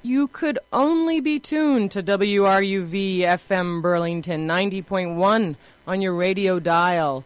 you could only be tuned to WRUV FM Burlington 90.1 on your radio dial.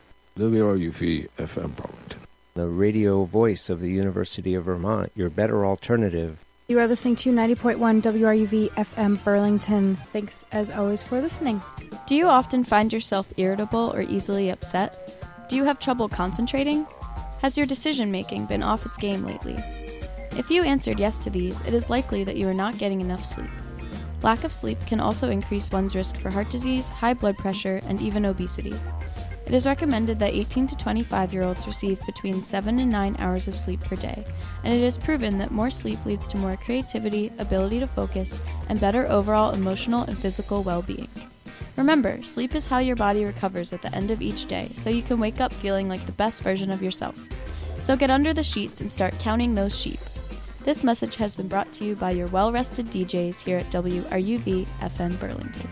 WRUV FM Burlington, the radio voice of the University of Vermont, your better alternative. You are listening to 90.1 WRUV FM Burlington. Thanks, as always, for listening. Do you often find yourself irritable or easily upset? Do you have trouble concentrating? Has your decision-making been off its game lately? If you answered yes to these, it is likely that you are not getting enough sleep. Lack of sleep can also increase one's risk for heart disease, high blood pressure, and even obesity. It is recommended that 18 to 25-year-olds receive between 7 and 9 hours of sleep per day, and it is proven that more sleep leads to more creativity, ability to focus, and better overall emotional and physical well-being. Remember, sleep is how your body recovers at the end of each day, so you can wake up feeling like the best version of yourself. So get under the sheets and start counting those sheep. This message has been brought to you by your well-rested DJs here at WRUV FM Burlington.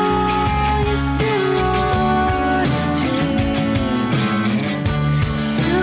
So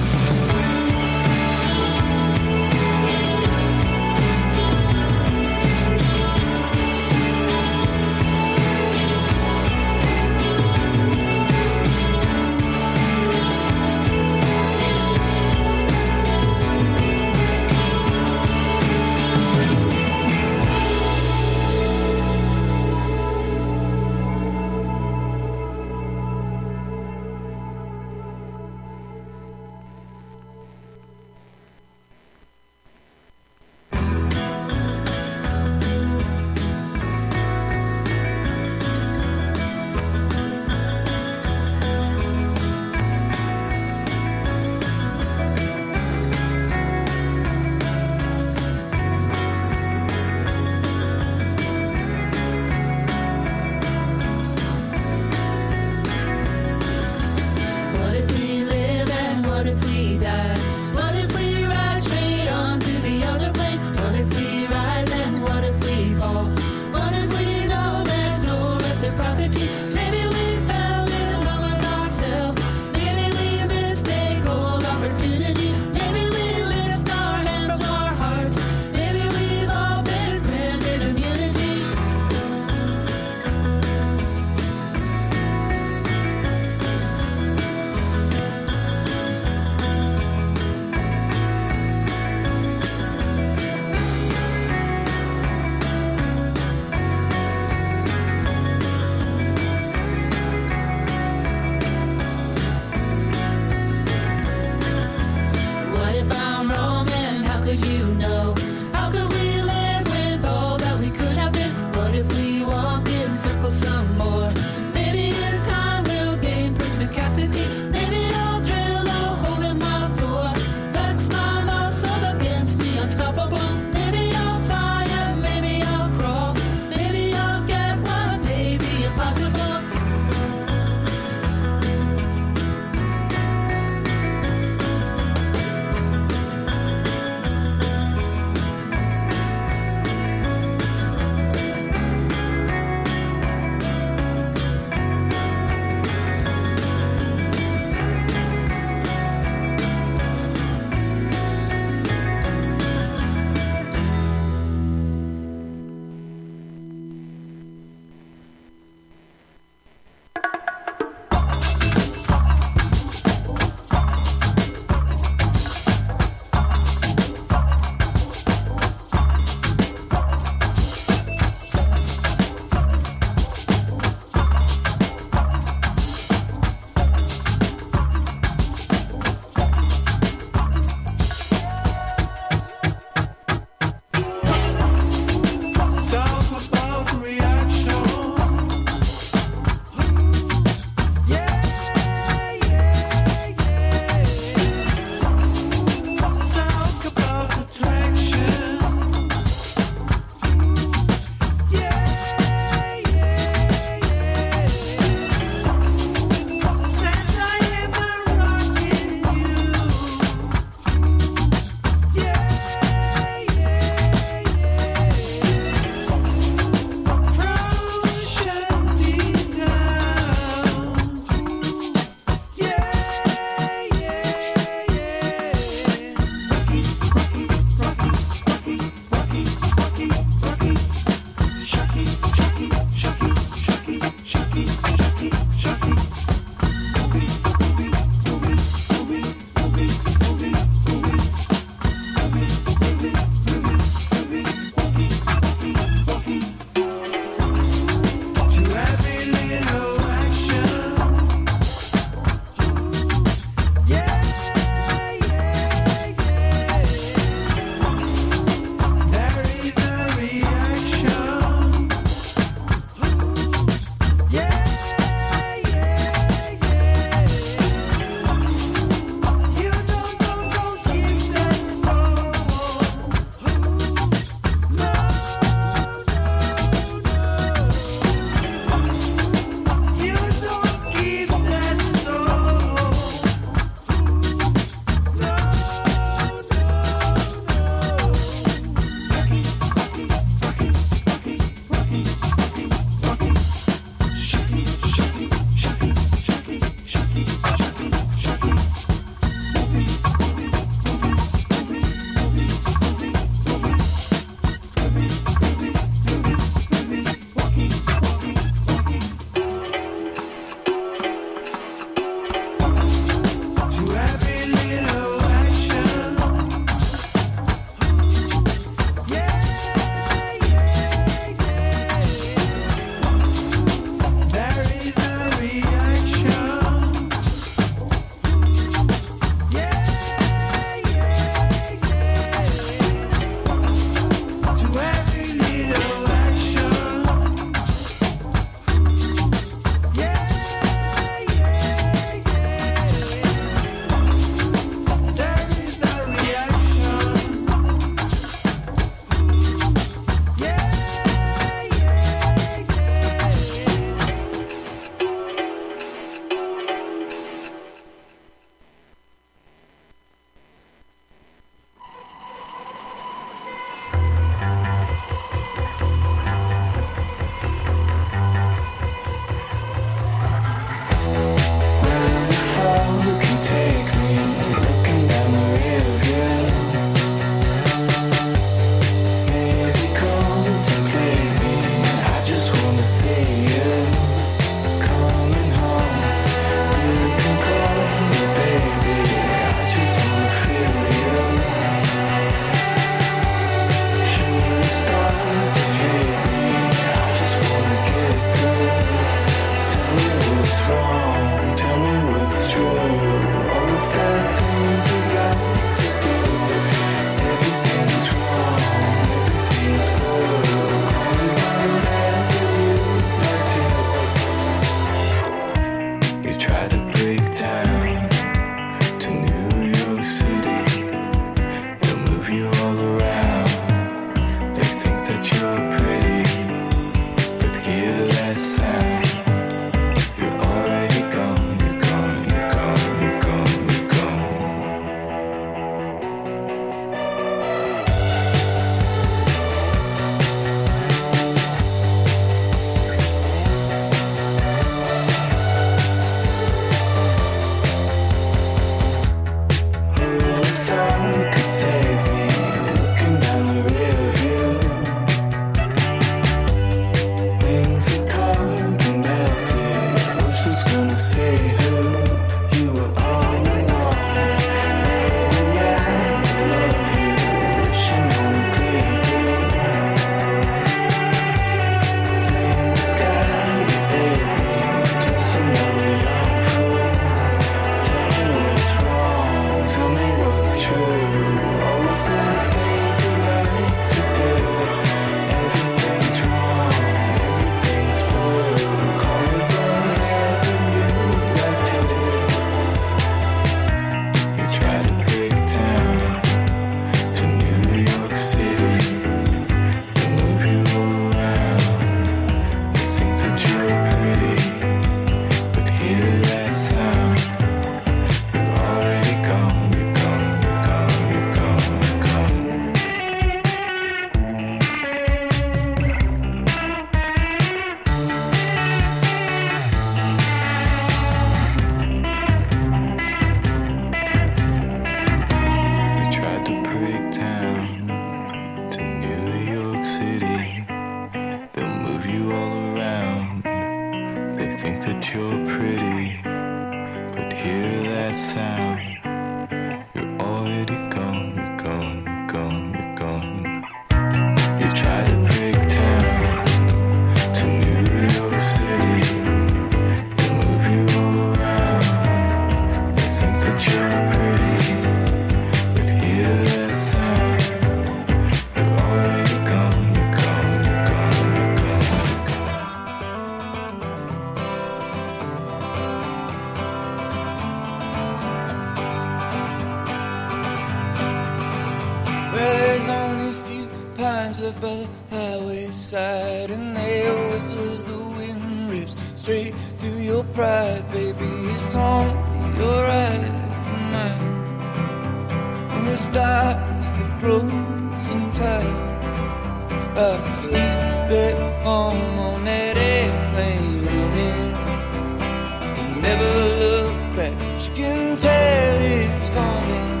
live by the highway side, and their whistles the wind rips straight through your pride, baby. It's only your eyes and mine, and this darkness that grows in time. I sleep at home on that airplane running, and never look back. You can tell it's coming.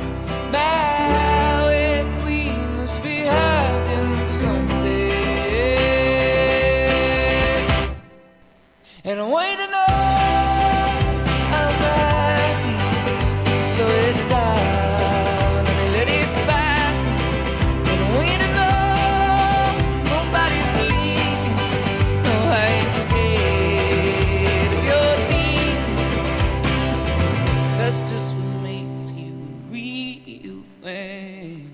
My way queen must be hiding someday, and I wait to know how might be. Slow it down and let it fight. And I wait to know nobody's leaving. No, I ain't scared of your leaving. That's just what makes you real thing.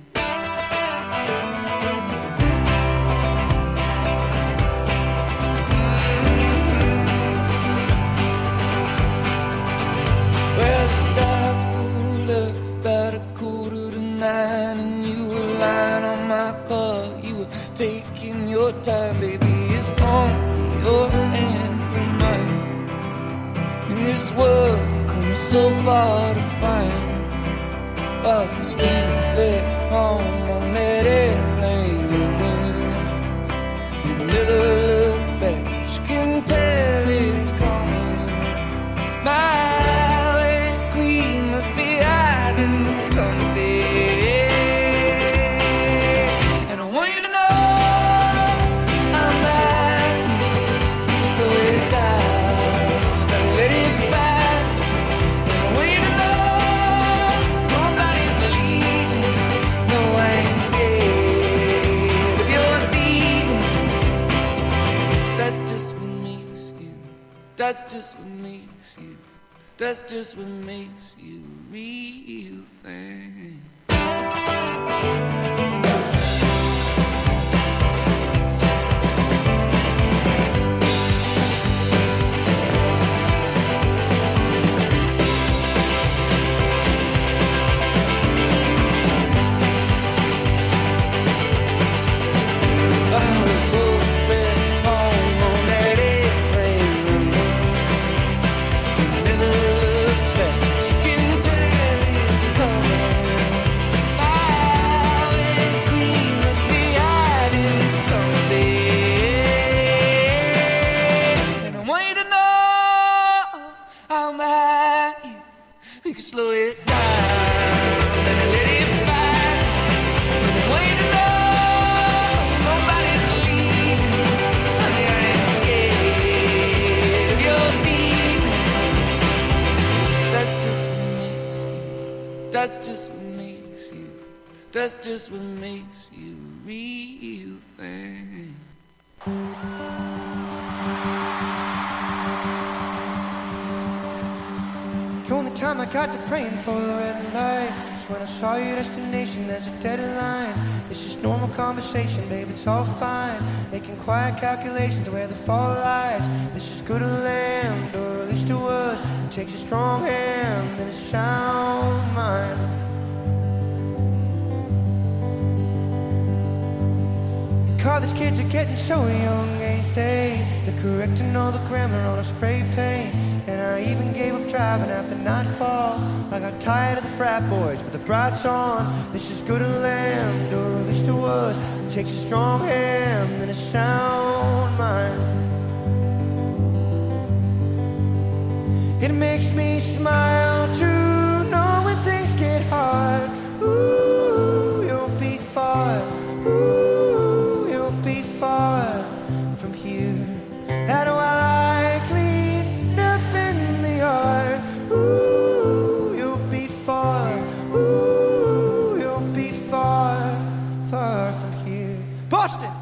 Well, the stars pulled up about 8:45, and you were lying on my car. You were taking your time, baby. It's on your hands and mine. In this world, come so far to find. I just leave it home on that airplane. You never look back. You can tell it's coming. My way queen must be hiding someday, and I want you to know I'm happy. Slow it down and let it fight. And I want you to know nobody's leaving. No, I ain't scared of your leaving. That's just what makes you. That's just what makes you. That's just what makes you a real thing. I was hoping home on that airplane. Never look back. You can tell it's coming. My way queen must be hiding someday, and I want you to know I'm at you. We can slow it down and let it fight. I want you to know nobody's leaving. Honey, I ain't scared of your leaving. That's just what makes you. That's just what makes you. That's just what makes you a real thing. The only time I got to praying for a red light was when I saw your destination as a deadline. It's just normal conversation, babe, it's all fine. Making quiet calculations where the fall lies. This is good land, or at least it was. It takes a strong hand and a sound mind. The college kids are getting so young, ain't they? They're correcting all the grammar on a spray paint. And I even gave up driving after nightfall. I got tired of the frat boys with the brights on. This is good land, or at least it was. It takes a strong hand and a sound mind. It makes me smile to know when things get hard. Ooh, you'll be far. Ooh, you'll be far from here. That while I clean up in the yard. Ooh, you'll be far. Ooh, you'll be far, far from here. Boston!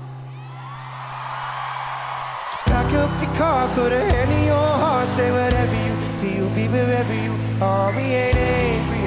So pack up your car, put a hand in your heart, say whatever you feel, be wherever you are. We ain't angry.